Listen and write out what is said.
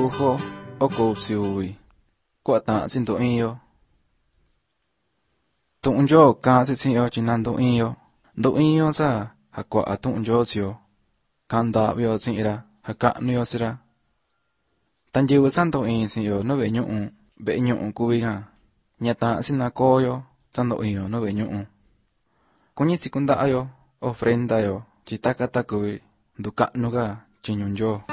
kujo oko siui kuata sin to iyo tụng yo ka sin yo chinan do iyo sa hakwa tụng yo sio kanda bio sin ira haka no sira tan jiwa san to sin yo no be nyu kuwi ha nyata sin na ko yo tan do iyo no be nyu kunyi sikunda yo ofrenda yo chitaka takui duka nuga chinyun yo